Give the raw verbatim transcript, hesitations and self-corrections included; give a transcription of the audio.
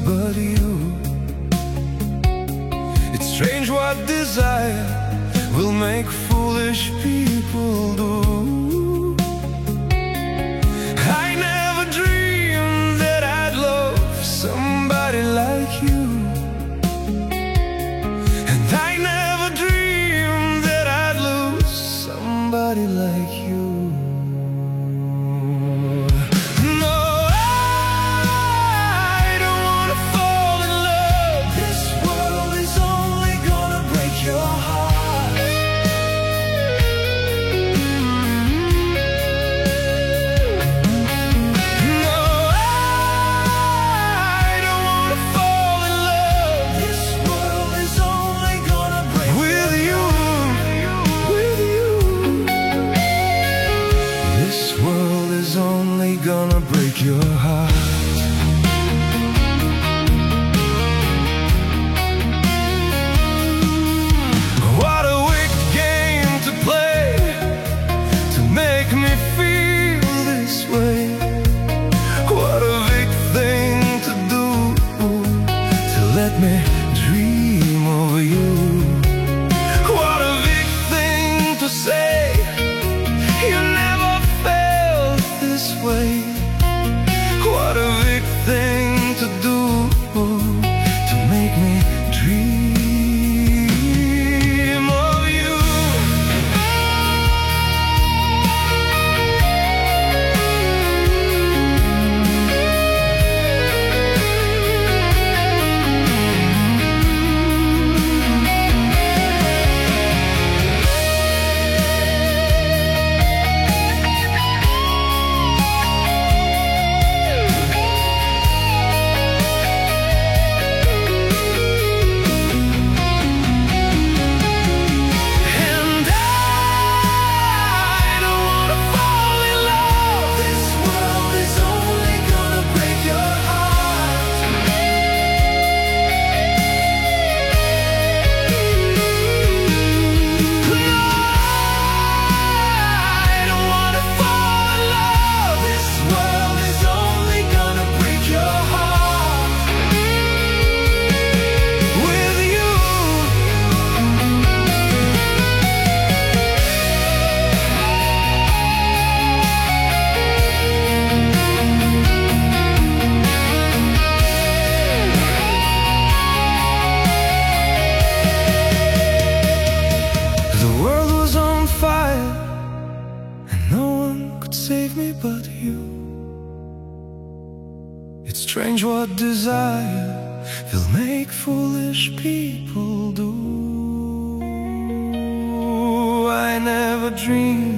but you. It's strange what desire will make foolish people do. I never dreamed that I'd love somebody like you, and I never dreamed that I'd lose somebody like you. Only gonna break your heart. What a wicked game to play, to make me feel this way. What a big thing to do, to let me dream of you. What a big thing to say, you never felt this way. What a big thing to do, to make me dream of you. Save me but you. It's strange what desire will make foolish people do. I never dreamed